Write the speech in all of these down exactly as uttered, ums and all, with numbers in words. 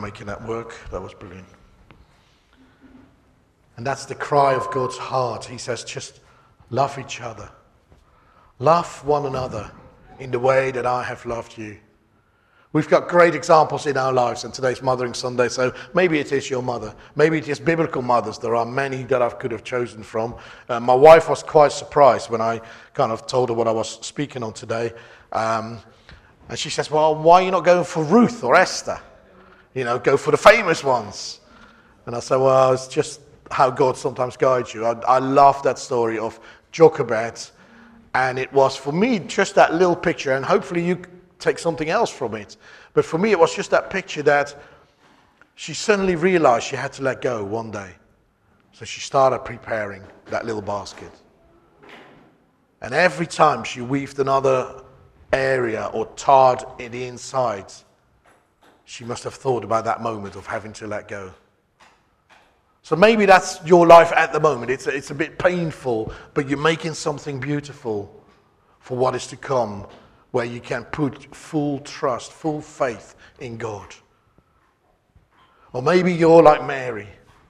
making that work. That was brilliant. And that's the cry of God's heart. He says, just love each other. Love one another in the way that I have loved you. We've got great examples in our lives, and today's Mothering Sunday, so maybe it is your mother. Maybe it is biblical mothers. There are many that I could have chosen from. Uh, my wife was quite surprised when I kind of told her what I was speaking on today. Um, and she says, well, why are you not going for Ruth or Esther? You know, go for the famous ones. And I said, well, it's just how God sometimes guides you. I, I love that story of Jochebed, and it was for me just that little picture, and hopefully you take something else from it. But for me, it was just that picture that she suddenly realized she had to let go one day. So she started preparing that little basket. And every time she weaved another area or tarred in the inside, she must have thought about that moment of having to let go. So maybe that's your life at the moment. It's a, it's a bit painful, but you're making something beautiful for what is to come, where you can put full trust, full faith in God. Or maybe you're like Mary,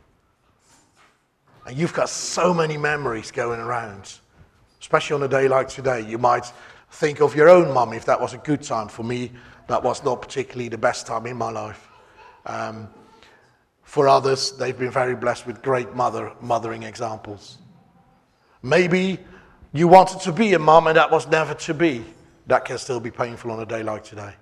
and you've got so many memories going around, especially on a day like today. You might think of your own mum, if that was a good time. For me, that was not particularly the best time in my life. Um, for others, they've been very blessed with great mother mothering examples. Maybe you wanted to be a mum and that was never to be. That can still be painful on a day like today.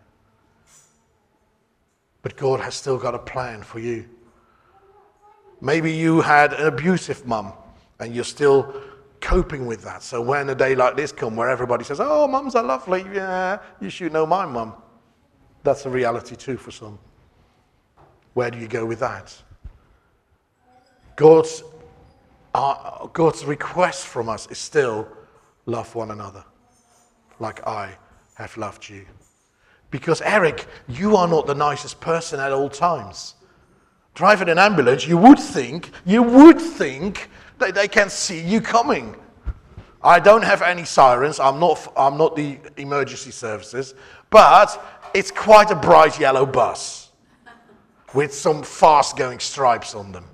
But God has still got a plan for you. Maybe you had an abusive mum and you're still coping with that. So when a day like this comes where everybody says, oh, mums are lovely, yeah, you should know my mum. That's a reality too for some. Where do you go with that? God's, uh, God's request from us is still love one another like I have loved you. Because Eric, you are not the nicest person at all times. Driving an ambulance, you would think, you would think that they can see you coming. I don't have any sirens, I'm not, I'm not the emergency services, but it's quite a bright yellow bus with some fast-going stripes on them.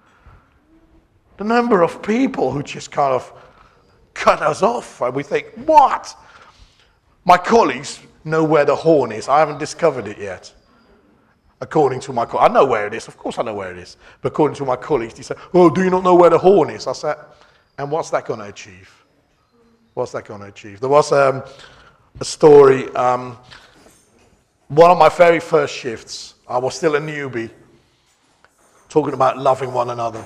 The number of people who just kind of cut us off, and we think, what? My colleagues know where the horn is. I haven't discovered it yet. According to my colleagues, I know where it is. Of course I know where it is. But according to my colleagues, they say, oh, do you not know where the horn is? I said, and what's that going to achieve? What's that going to achieve? There was um, a story, um, one of my very first shifts, I was still a newbie, talking about loving one another.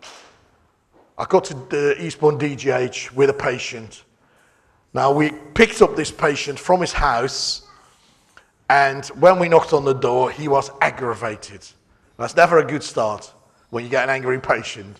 I got to the Eastbourne D G H with a patient. Now, we picked up this patient from his house, and when we knocked on the door, he was aggravated. That's never a good start when you get an angry patient.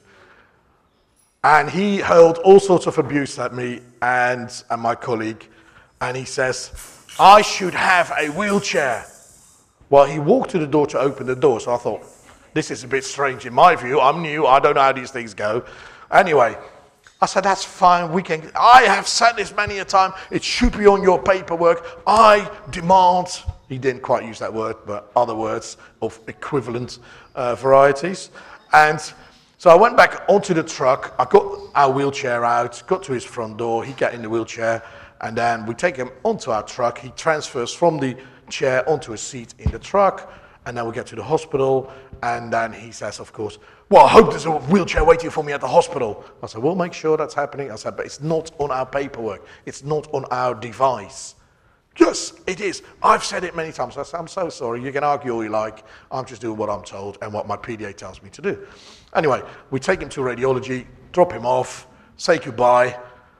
And he hurled all sorts of abuse at me and, and my colleague, and he says, I should have a wheelchair. Well, he walked to the door to open the door, so I thought, this is a bit strange in my view. I'm new, I don't know how these things go. Anyway, I said, that's fine, we can, I have said this many a time, it should be on your paperwork, I demand, he didn't quite use that word, but other words of equivalent uh, varieties. And so I went back onto the truck, I got our wheelchair out, got to his front door, he got in the wheelchair, and then we take him onto our truck, he transfers from the chair onto a seat in the truck, and then we get to the hospital, and then he says, of course, well, I hope there's a wheelchair waiting for me at the hospital. I said, we'll make sure that's happening. I said, but it's not on our paperwork. It's not on our device. Yes, it is. I've said it many times. I said, I'm so sorry. You can argue all you like. I'm just doing what I'm told and what my P D A tells me to do. Anyway, we take him to radiology, drop him off, say goodbye.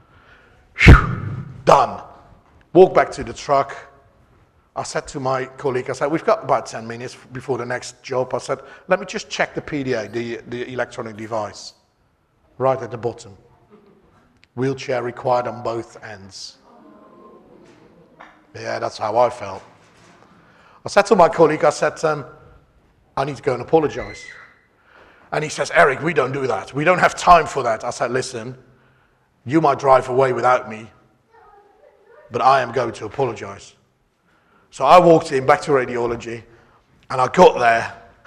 Whew, done. Walk back to the truck. I said to my colleague, I said, we've got about ten minutes before the next job. I said, let me just check the P D A, the, the electronic device. Right at the bottom. Wheelchair required on both ends. Yeah, that's how I felt. I said to my colleague, I said, um, I need to go and apologize. And he says, Eric, we don't do that. We don't have time for that. I said, listen, you might drive away without me, but I am going to apologize. So I walked in back to radiology, and I got there,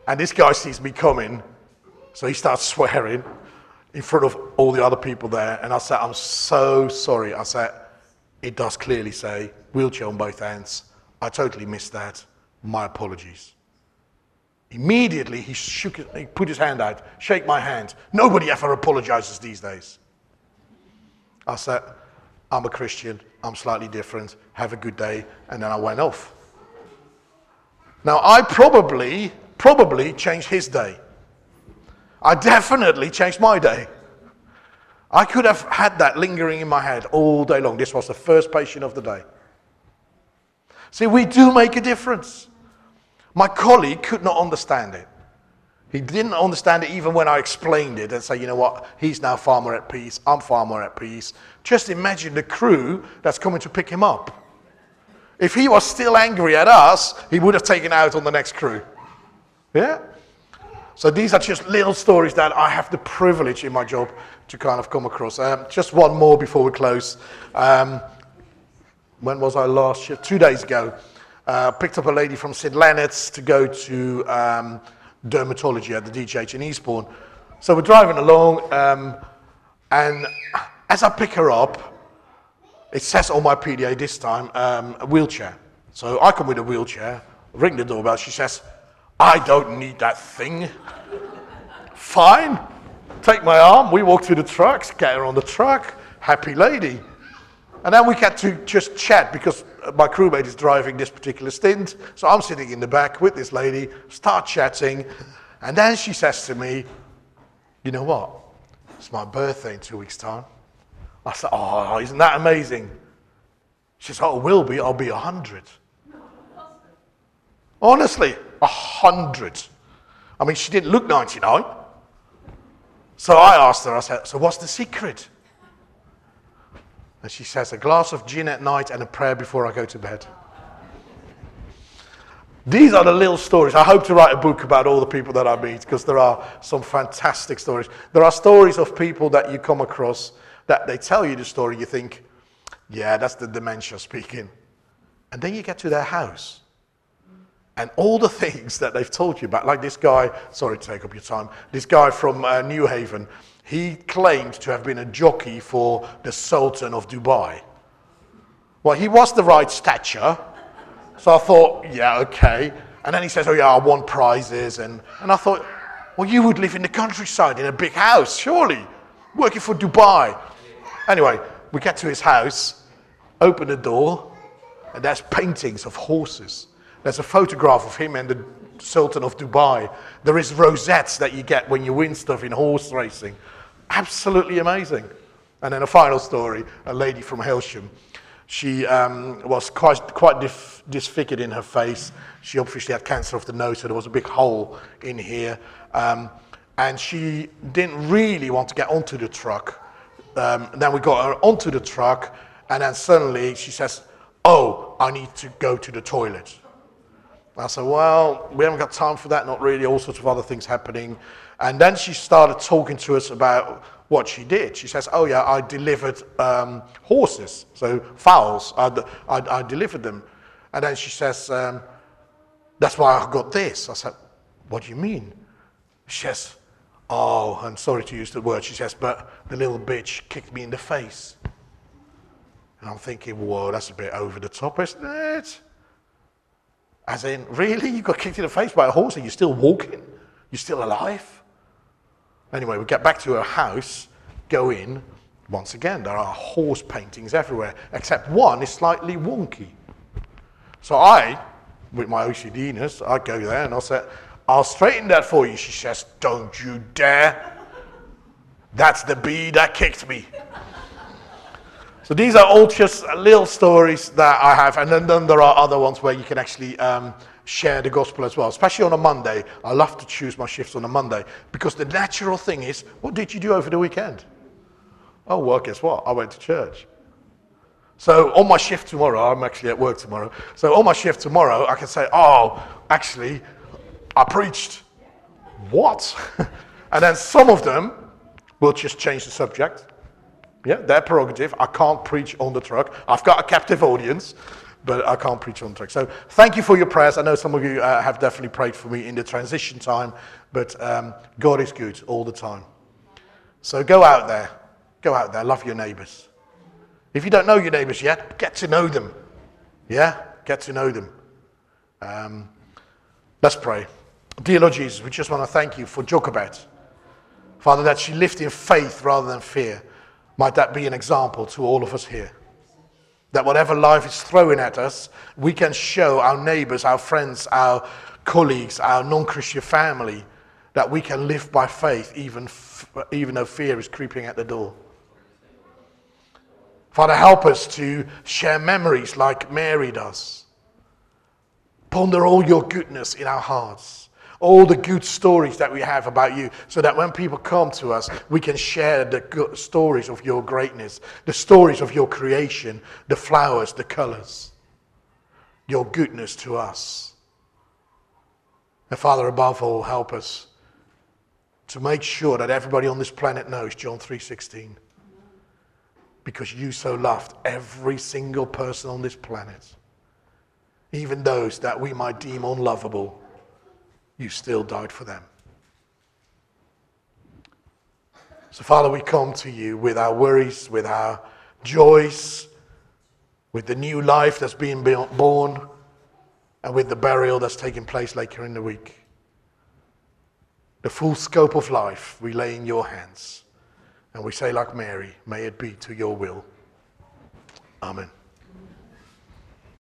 And this guy sees me coming, so he starts swearing in front of all the other people there. And I said, I'm so sorry. I said, it does clearly say wheelchair on both hands. I totally missed that. My apologies. Immediately, he shook his, he put his hand out, shake my hand. Nobody ever apologizes these days. I said, I'm a Christian. I'm slightly different. Have a good day. And then I went off. Now, I probably, probably changed his day. I definitely changed my day. I could have had that lingering in my head all day long. This was the first patient of the day. See, we do make a difference. My colleague could not understand it. He didn't understand it even when I explained it and say, you know what, he's now far more at peace, I'm far more at peace. Just imagine the crew that's coming to pick him up. If he was still angry at us, he would have taken out on the next crew. Yeah? So these are just little stories that I have the privilege in my job to kind of come across. Um, just one more before we close. Um, when was I last shift? Two days ago. Uh, picked up a lady from Saint Leonard's to go to um, dermatology at the D G H in Eastbourne. So we're driving along, um, and as I pick her up, it says on my P D A this time, um, a wheelchair. So I come with a wheelchair, ring the doorbell, she says, I don't need that thing. Fine. Take my arm, we walk to the trucks, get her on the truck, happy lady. And then we get to just chat because my crewmate is driving this particular stint. So I'm sitting in the back with this lady, start chatting. And then she says to me, you know what? It's my birthday in two weeks' time. I said, oh, isn't that amazing? She says, oh, it will be. I'll be a hundred. Honestly, a hundred. I mean, she didn't look ninety-nine. So I asked her, I said, so what's the secret? And she says, a glass of gin at night and a prayer before I go to bed. These are the little stories. I hope to write a book about all the people that I meet because there are some fantastic stories. There are stories of people that you come across that they tell you the story, you think, yeah, that's the dementia speaking. And then you get to their house. And all the things that they've told you about, like this guy, sorry to take up your time, this guy from uh, New Haven, he claimed to have been a jockey for the Sultan of Dubai. Well, he was the right stature, so I thought, yeah, okay. And then he says, oh yeah, I won prizes. And, and I thought, well, you would live in the countryside in a big house, surely, working for Dubai. Anyway, we get to his house, open the door, and there's paintings of horses. There's a photograph of him and the Sultan of Dubai. There is rosettes that you get when you win stuff in horse racing. Absolutely amazing. And then a final story, a lady from Hailsham. She um, was quite, quite dif- disfigured in her face. She obviously had cancer of the nose, so there was a big hole in here. Um, and she didn't really want to get onto the truck. Um, then we got her onto the truck, and then suddenly she says, oh, I need to go to the toilet. I said, well, we haven't got time for that, not really, all sorts of other things happening. And then she started talking to us about what she did. She says, oh yeah, I delivered um, horses, so fowls, I, I, I delivered them. And then she says, um, that's why I got this. I said, what do you mean? She says, oh, I'm sorry to use the word, she says, but the little bitch kicked me in the face. And I'm thinking, whoa, that's a bit over the top, isn't it? As in, really? You got kicked in the face by a horse and you're still walking? You're still alive? Anyway, we get back to her house, go in. Once again, there are horse paintings everywhere, except one is slightly wonky. So I, with my O C D-ness, I go there and I say, I'll straighten that for you. She says, don't you dare. That's the bee that kicked me. So these are all just little stories that I have, and then, then there are other ones where you can actually um, share the gospel as well, especially on a Monday. I love to choose my shifts on a Monday, because the natural thing is, what did you do over the weekend? Oh, well, guess what? I went to church. So on my shift tomorrow, I'm actually at work tomorrow, so on my shift tomorrow, I can say, oh, actually, I preached. What? And then some of them will just change the subject. Yeah, their prerogative. I can't preach on the truck. I've got a captive audience. but I can't preach on track. So thank you for your prayers. I know some of you uh, have definitely prayed for me in the transition time, but um, God is good all the time. So go out there. Go out there. Love your neighbours. If you don't know your neighbours yet, get to know them. Yeah? Get to know them. Um, let's pray. Dear Lord Jesus, we just want to thank you for Jochebed. Father, that she lived in faith rather than fear. Might that be an example to all of us here? That whatever life is throwing at us, we can show our neighbours, our friends, our colleagues, our non-Christian family, that we can live by faith even, even though fear is creeping at the door. Father, help us to share memories like Mary does. Ponder all your goodness in our hearts. All the good stories that we have about you, so that when people come to us, we can share the good stories of your greatness, the stories of your creation, the flowers, the colors, your goodness to us. And Father, above all, help us to make sure that everybody on this planet knows John three sixteen. Because you so loved every single person on this planet, even those that we might deem unlovable. You still died for them. So Father, we come to you with our worries, with our joys, with the new life that's being born, and with the burial that's taking place later in the week. The full scope of life we lay in your hands. And we say like Mary, may it be to your will. Amen.